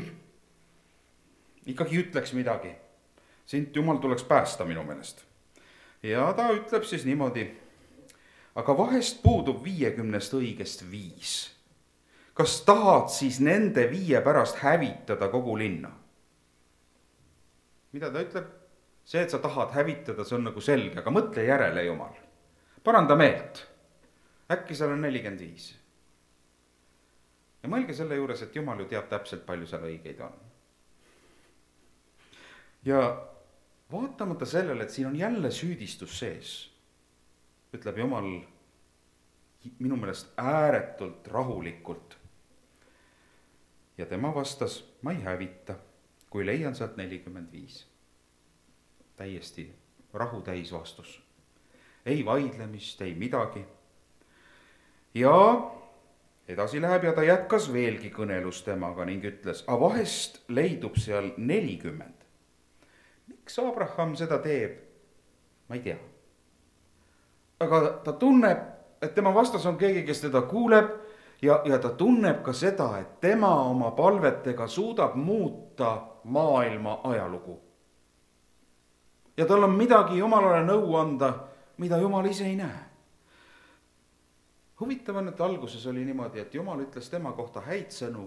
ütleks midagi. Sind Jumal tuleks päästa minu meelest. Ja ta ütleb siis niimoodi, aga vahest puudub 50 õigest 5. Kas tahad siis nende 5 pärast hävitada kogu linna? Mida ta ütleb? See, et sa tahad hävitada, see on nagu selge, aga mõtle järele, Jumal. Paranda meelt. Äkki seal on 45. Ja mõelge selle juures, et Jumal ju teab täpselt, palju seal õigeid on. Ja vaatamata sellele, et siin on jälle süüdistus sees, ütleb Jumal minu meelest ääretult rahulikult. Ja tema vastas, ma ei hävita, kui leian sealt 45. Täiesti rahutäis vastus. Ei vaidlemist, ei midagi. Ja edasi läheb ja ta jätkas veelgi kõnelust temaga ning ütles, a vahest leidub seal 40. Miks Abraham seda teeb? Ma ei tea. Aga ta tunneb, et tema vastas on keegi, kes teda kuuleb ja ta tunneb ka seda, et tema oma palvetega suudab muuta maailma ajalugu. Ja tal on midagi Jumalale nõu anda, mida Jumal ise ei näe. Huvitav on, et alguses oli niimoodi, et Jumal ütles tema kohta häid sõnu.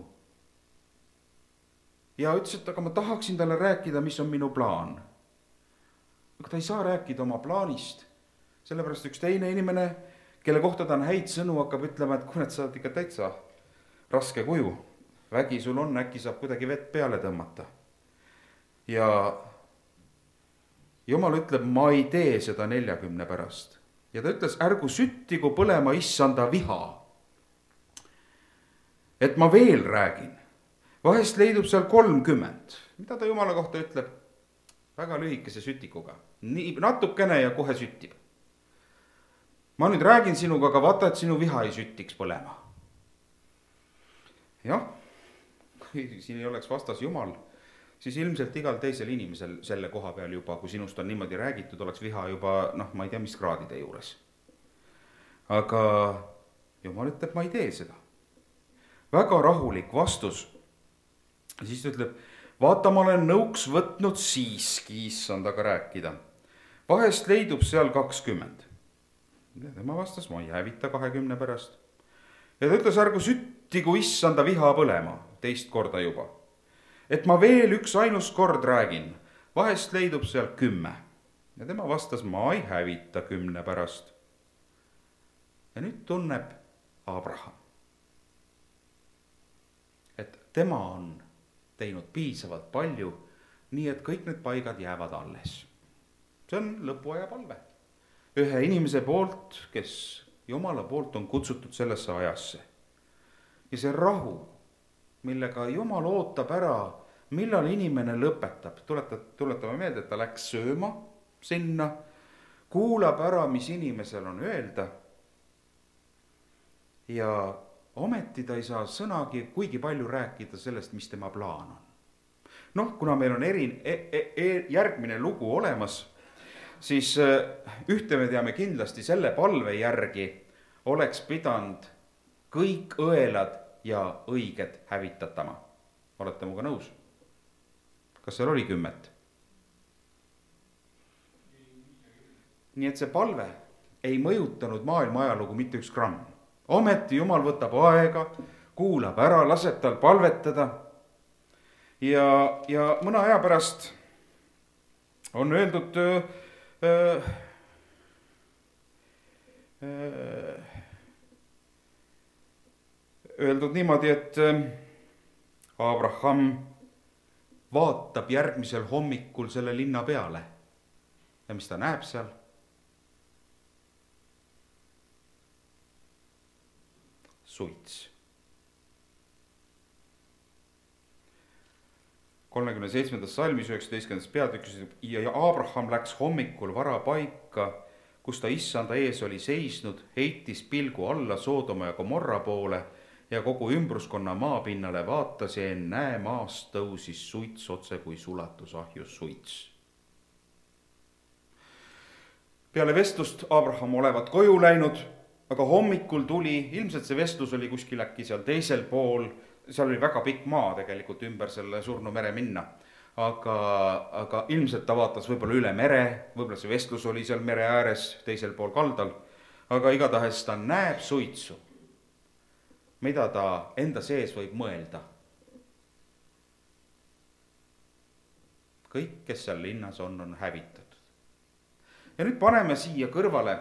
Ja ütles, et aga ma tahaksin talle rääkida, mis on minu plaan. Aga ta ei saa rääkida oma plaanist. Sellepärast üks teine inimene, kelle kohta ta on häid sõnu, hakkab ütlema, et kuule, sa oled ikka täitsa raske kuju. Vägi sul on, äkki saab kuidagi vett peale tõmmata. Ja Jumal ütleb, ma ei tee seda 40 pärast. Ja ta ütles, ärgu süttigu põlema issanda viha. Et ma veel räägin. Vahest leidub seal 30. Mida ta Jumala kohta ütleb? Väga lühikese sütikuga. Nii natukene ja kohe süttib. Ma nüüd räägin sinuga, aga vaata, et sinu viha ei süttiks põlema. Jah, kui siin ei oleks vastas Jumal, siis ilmselt igal teisel inimesel selle koha peal juba, kui sinust on niimoodi räägitud, oleks viha juba, ma ei tea, mis kraadide juures. Aga Jumal ütleb, ma ei tee seda. Väga rahulik vastus. Siis ta ütleb, vaata, ma olen nõuks võtnud siiski issandaga rääkida. Vahest leidub seal 20. Tema vastas, ma ei hävita 20 pärast. Ja ta ütles, ärgu süttigu issanda viha põlema, teist korda juba. Et ma veel üks ainus kord räägin, vahest leidub seal 10. Ja tema vastas, ma ei hävita 10 pärast. Ja nüüd tunneb Abraham, et tema on teinud piisavalt palju, nii et kõik need paigad jäävad alles. See on lõpuaja palve. Ühe inimese poolt, kes Jumala poolt on kutsutud sellesse ajasse. Ja see rahu, millega Jumal ootab ära, millal inimene lõpetab. Tuletame meelde, et ta läks sööma sinna, kuulab ära, mis inimesel on öelda. Ja ometi ta ei saa sõnagi kuigi palju rääkida sellest, mis tema plaan on. Kuna meil on järgmine lugu olemas, siis ühte me teame kindlasti, selle palve järgi oleks pidanud kõik õelad ja õiged hävitatama. Olete muga nõus? Kas seal oli 10? Nii et see palve ei mõjutanud maailma ajalugu mitte üks gramm. Ometi Jumal võtab aega, kuulab ära, laseb tal palvetada. Ja mõne aja pärast on öeldud niimoodi, et Abraham vaatab järgmisel hommikul selle linna peale. Ja mis ta näeb seal? Suits. 37. salmis 19. peatükis ja Abraham läks hommikul vara paika, kus ta issanda ees oli seisnud, heitis pilgu alla Soodoma ja Gomorra poole ja kogu ümbruskonna maapinnale vaatas ja ennäe maast tõusis suits otse kui sulatusahjus suits. Peale vestlust Abraham olevat koju läinud, aga hommikul tuli, ilmselt see vestlus oli kuskil äkki seal teisel pool, seal oli väga pikk maa tegelikult ümber selle surnu mere minna, aga ilmselt ta vaatas võib-olla üle mere, võib-olla see vestlus oli seal mere ääres teisel pool kaldal, aga igatahes ta näeb suitsu, mida ta enda sees võib mõelda. Kõik, kes seal linnas on hävitatud. Ja nüüd paneme siia kõrvale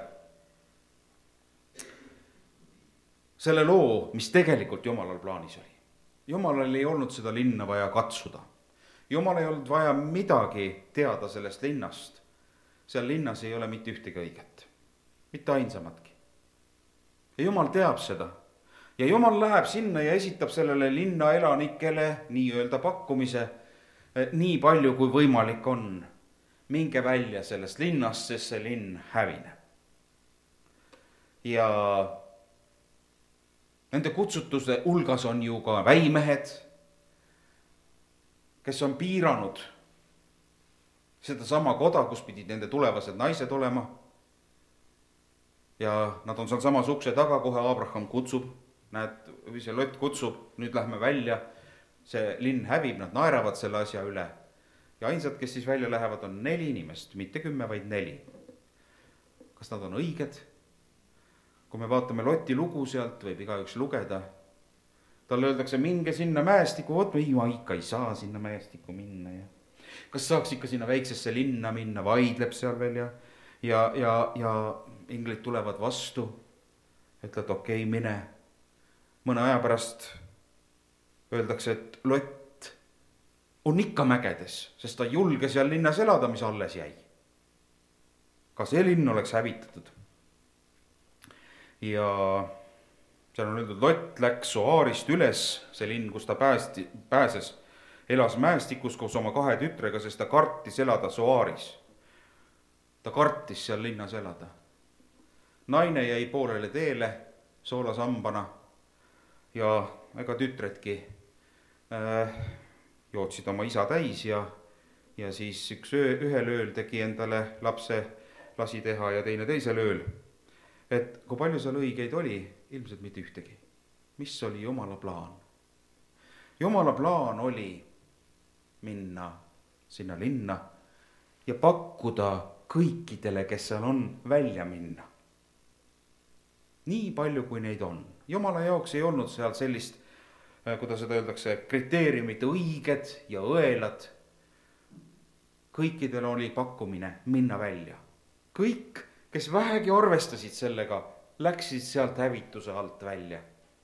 selle loo, mis tegelikult Jumalal plaanis oli. Jumalal ei olnud seda linna vaja katsuda. Jumal ei olnud vaja midagi teada sellest linnast. Seal linnas ei ole mitte ühtegi õiget. Mitte ainsamatki. Ja Jumal teab seda. Ja Jumal läheb sinna ja esitab sellele linna elanikele nii-öelda pakkumise nii palju kui võimalik on. Minge välja sellest linnast, sest see linn hävineb. Ja nende kutsutuste hulgas on ju ka väimehed, kes on piiranud seda sama koda, kus pidid nende tulevased naised olema. Ja nad on seal samas ukse taga, kohe Abraham kutsub, või see Lott kutsub, nüüd lähme välja, see linn hävib, nad naeravad selle asja üle. Ja ainsad, kes siis välja lähevad, on 4 inimest, mitte 10, vaid 4. Kas nad on õiged? Kui me vaatame Loti lugu sealt, võib igaüks lugeda. Talle öeldakse, minge sinna mäestiku, ma ikka ei saa sinna mäestiku minna. Ja kas saaks ikka sinna väiksesse linna minna, vaidleb seal veel ja inglid tulevad vastu, ütlevad okei, mine. Mõne aja pärast öeldakse, et Lott on ikka mägedes, sest ta julge seal linnas elada, mis alles jäi. ka see linn oleks hävitatud. Ja seal on öeldud, Lott läks Soaarist üles, see linn, kus ta pääses, elas mäestikus koos oma 2 tütrega, sest ta kartis elada Soaaris. Ta kartis seal linnas elada. Naine jäi poolele teele soolasambana ja ega tütredki jootsid oma isa täis ja siis ühel ööl tegi endale lapse, lasi teha ja teine teisel ööl. Et kui palju seal õigeid oli, ilmselt mitte ühtegi. Mis oli Jumala plaan? Jumala plaan oli minna sinna linna ja pakkuda kõikidele, kes seal on, välja minna. Nii palju, kui neid on. Jumala jaoks ei olnud seal sellist, kuidas seda öeldakse, kriteeriumid õiged ja õelad. Kõikidel oli pakkumine minna välja. Kõik, kes vähegi arvestasid sellega, läksid sealt hävituse alt välja.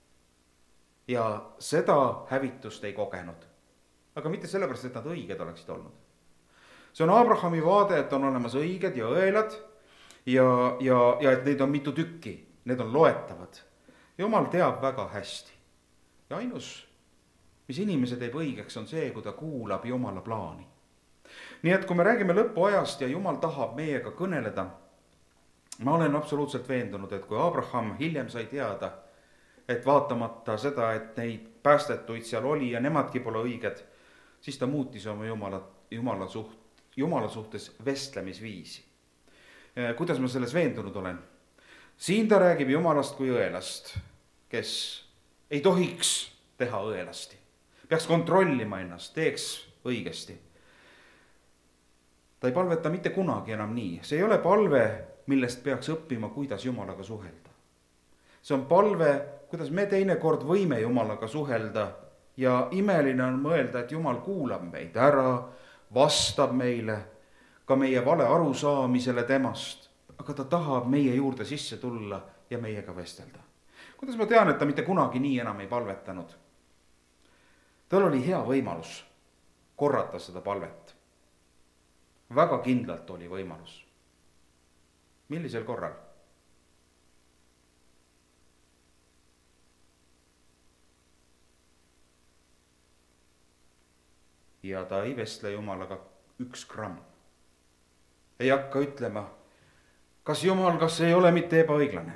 Ja seda hävitust ei kogenud. Aga mitte sellepärast, et nad õiged oleksid olnud. See on Abrahami vaade, et on olemas õiged ja õelad ja et neid on mitu tükki. Need on loetavad. Jumal teab väga hästi. Ja ainus, mis inimese teeb õigeks, on see, kui ta kuulab Jumala plaani. Nii et kui me räägime lõpuajast ja Jumal tahab meiega kõneleda, ma olen absoluutselt veendunud, et kui Abraham hiljem sai teada, et vaatamata seda, et neid päästetuid seal oli ja nemadki pole õiged, siis ta muutis oma Jumala suhtes vestlemisviisi. Kuidas ma selles veendunud olen? Siin ta räägib Jumalast kui õelast, kes ei tohiks teha õelasti. Peaks kontrollima ennast, teeks õigesti. Ta ei palveta mitte kunagi enam nii. See ei ole palve, millest peaks õppima, kuidas Jumalaga suhelda. See on palve, kuidas me teinekord võime Jumalaga suhelda ja imeline on mõelda, et Jumal kuulab meid ära, vastab meile, ka meie vale arusaamisele temast, aga ta tahab meie juurde sisse tulla ja meiega vestelda. Kuidas ma tean, et ta mitte kunagi nii enam ei palvetanud? Tal oli hea võimalus korrata seda palvet. Väga kindlalt oli võimalus. Millisel korral? Ja ta ei vestle Jumalaga 1 gramm. Ei hakka ütlema, kas Jumal, kas ei ole mitte ebaõiglane?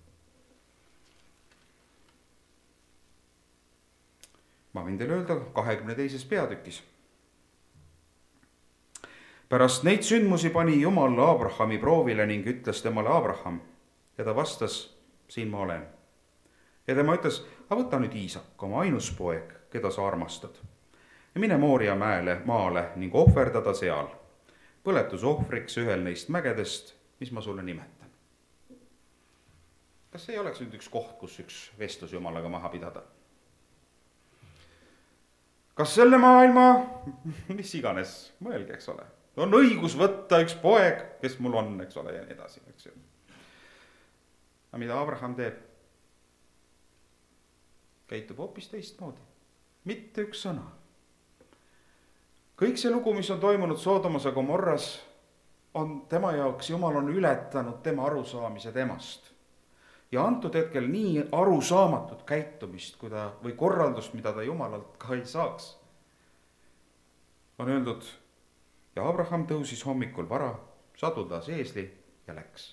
Ma võin teile öelda 22. peatükis. Pärast neid sündmusi pani Jumal Abrahami proovile ning ütles temale Abraham ja ta vastas, siin ma olen. Ja tema ütles, võta nüüd Iisak, oma ainus poeg, keda sa armastad. Ja mine Mooria maale ning ohverdada seal. Põletusohvriks ühel neist mägedest, mis ma sulle nimetan. Kas ei oleks nüüd üks koht, kus üks vestlus Jumalaga maha pidada? Kas selle maailma, mis iganes, mõelge, eks ole. On õigus võtta üks poeg, kes mul on, eks ole, ja nii edasi. Aga mida Abraham teeb? Käitub hoopis teistmoodi. Mitte üks sõna. Kõik see lugu, mis on toimunud Soodomas ja Gomorras, on tema jaoks, Jumal on ületanud tema arusaamise temast. Ja antud hetkel nii arusaamatut käitumist või korraldust, mida ta Jumalalt ka ei saaks, on öeldud, ja Abraham tõusis hommikul vara, sadudas eesli ja läks.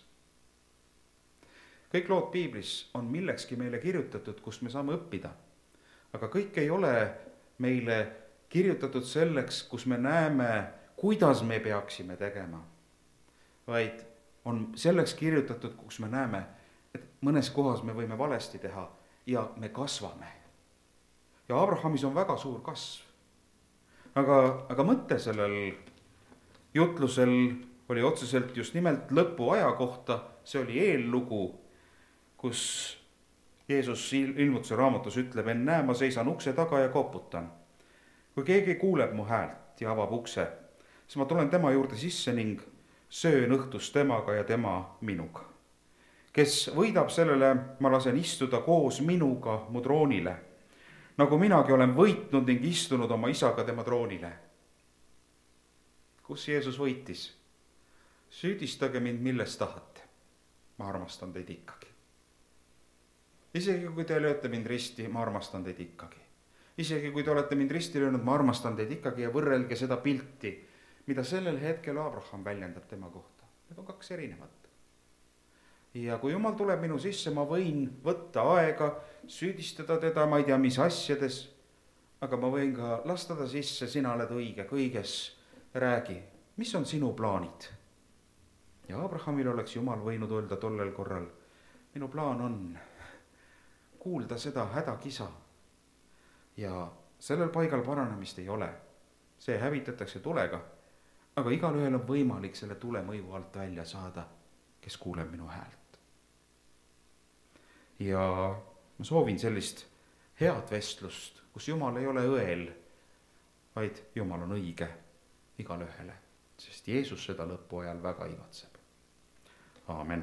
Kõik lood piiblis on millekski meile kirjutatud, kust me saame õppida. Aga kõik ei ole meile kirjutatud selleks, kus me näeme, kuidas me peaksime tegema. Vaid on selleks kirjutatud, kus me näeme, et mõnes kohas me võime valesti teha ja me kasvame. Ja Abrahamis on väga suur kasv. Aga mõte sellel jutlusel oli otseselt just nimelt lõpuaja kohta. See oli eellugu, kus Jeesus ilmutuse raamatus ütleb, ennäe, ma seisan ukse taga ja koputan. Kui keegi kuuleb mu häält ja avab ukse, siis ma tulen tema juurde sisse ning söön õhtus temaga ja tema minuga. Kes võidab sellele, ma lasen istuda koos minuga mu troonile, nagu minagi olen võitnud ning istunud oma isaga tema troonile. Kus Jeesus võitis? süüdistage mind milles tahate, ma armastan teid ikkagi. Isegi kui te lööte mind risti, ma armastan teid ikkagi. Isegi kui te olete mind risti löönud, ma armastan teid ikkagi ja võrrelge seda pilti, mida sellel hetkel Abraham väljendab tema kohta. Need on kaks erinevat. Ja kui Jumal tuleb minu sisse, ma võin võtta aega, süüdistada teda, ma ei tea mis asjades, aga ma võin ka lasta ta sisse, sina oled õige kõiges, räägi, mis on sinu plaanid. Ja Abrahamil oleks Jumal võinud öelda tollel korral, minu plaan on kuulda seda hädakisa ja sellel paigal paranemist ei ole. See hävitatakse tulega, aga igalühel on võimalik selle tule mõju alt välja saada, kes kuuleb minu häält. Ja ma soovin sellist head vestlust, kus Jumal ei ole õel, vaid Jumal on õige igalühele, sest Jeesus seda lõpu ajal väga igatseb. Aamen.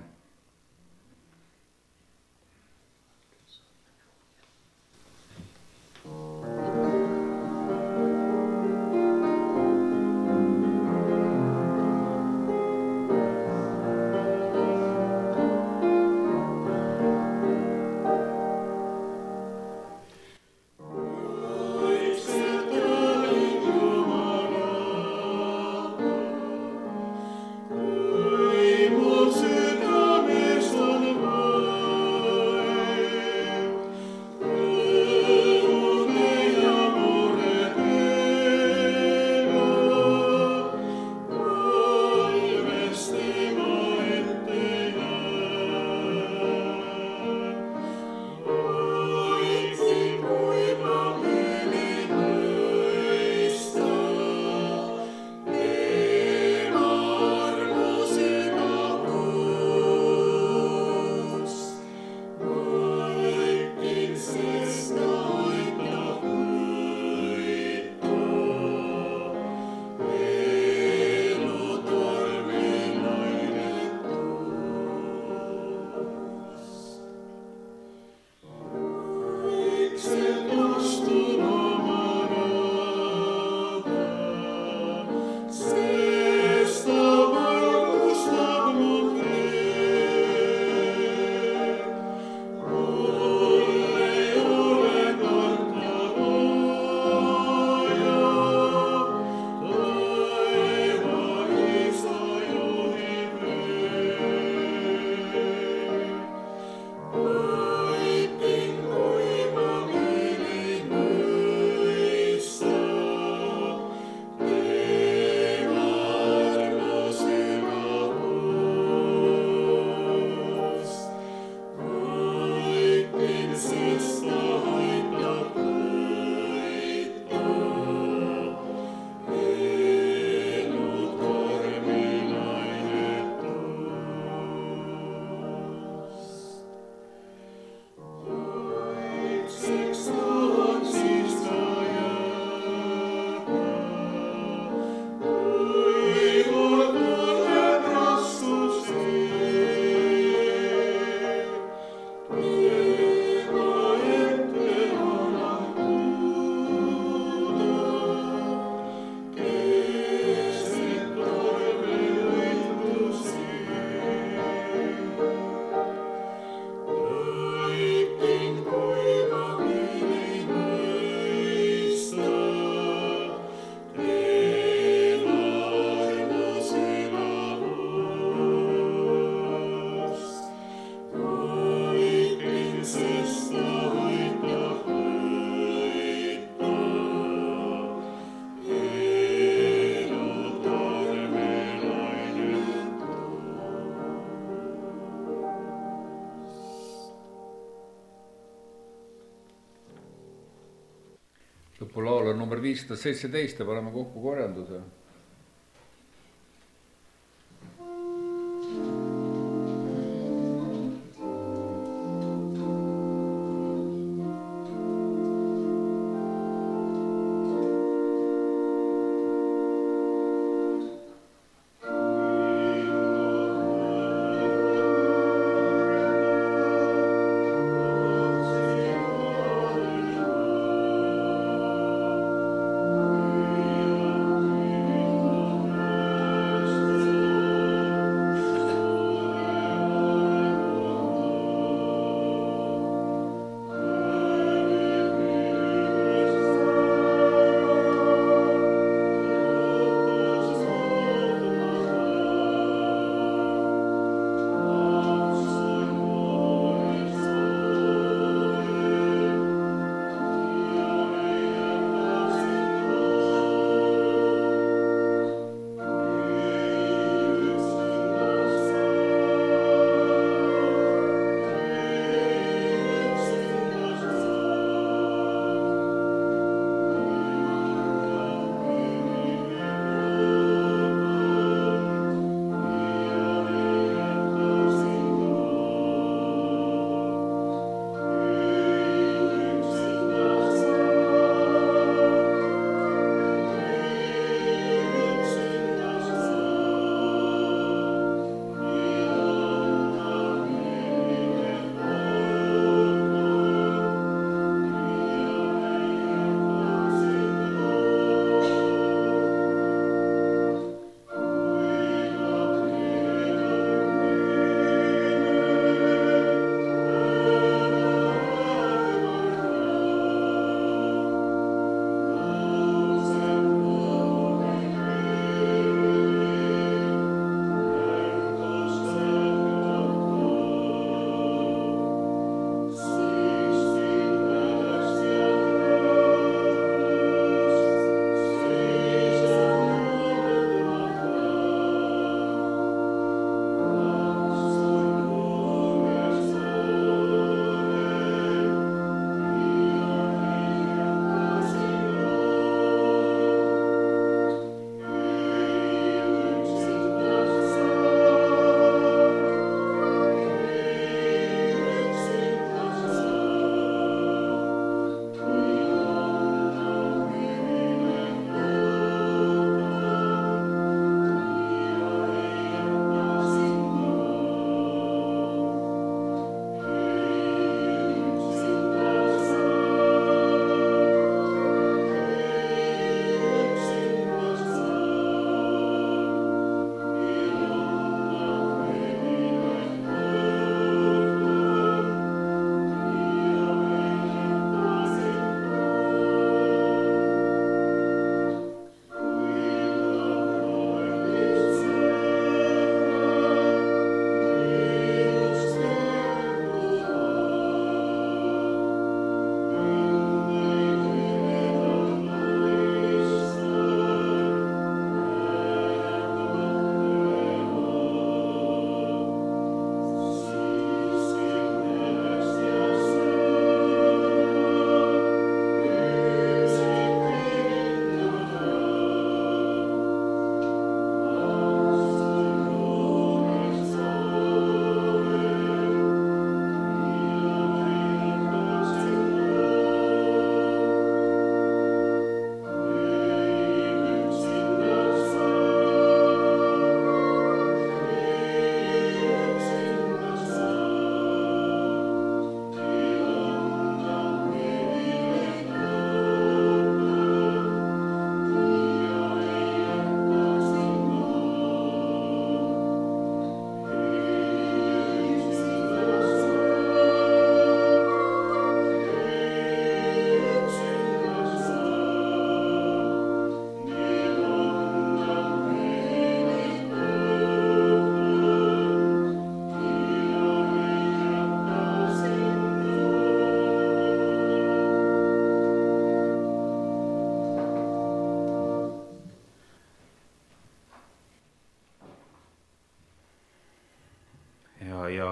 lõpulaul on number 517 ja paneme kokku korjanduse.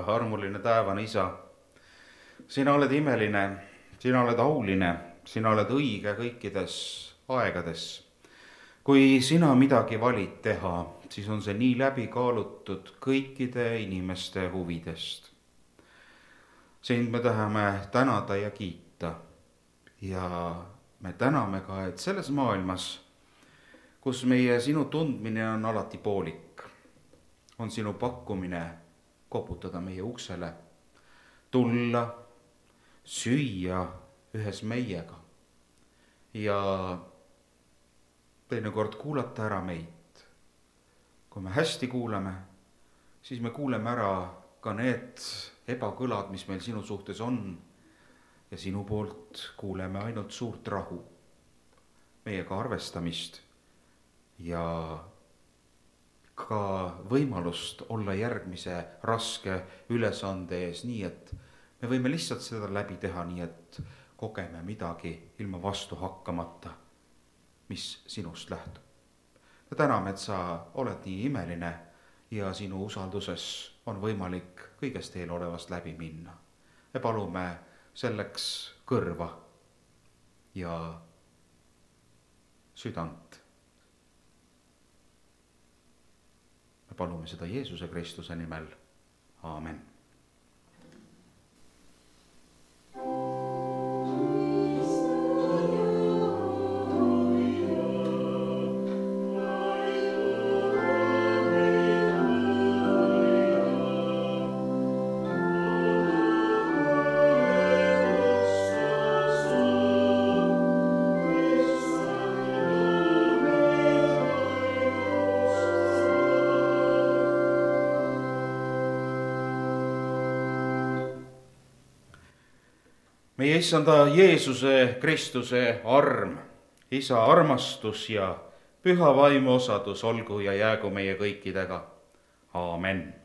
armuline taevane Isa, sina oled imeline, sina oled auline, sina oled õige kõikides aegades. kui sina midagi valid teha, siis on see nii läbi kaalutud kõikide inimeste huvidest. sind me tahame tänada ja kiita ja me täname ka, et selles maailmas, kus meie sinu tundmine on alati poolik, on sinu pakkumine koputada meie uksele, tulla, süüa ühes meiega ja teinekord kuulata ära meid. kui me hästi kuuleme, siis me kuuleme ära ka need ebakõlad, mis meil sinu suhtes on, ja sinu poolt kuuleme ainult suurt rahu, meiega arvestamist ja ka võimalust olla järgmise raske ülesande ees, nii et me võime lihtsalt seda läbi teha, nii et kogeme midagi ilma vastu hakkamata, mis sinust lähtub. me täname, et sa oled nii imeline ja sinu usalduses on võimalik kõigest eelolevast läbi minna. me palume selleks kõrva ja südant. me palume seda Jeesuse Kristuse nimel. Aamen. meie issanda Jeesuse Kristuse arm, Isa armastus ja püha vaimu osadus olgu ja jäägu meie kõikidega. Aamen.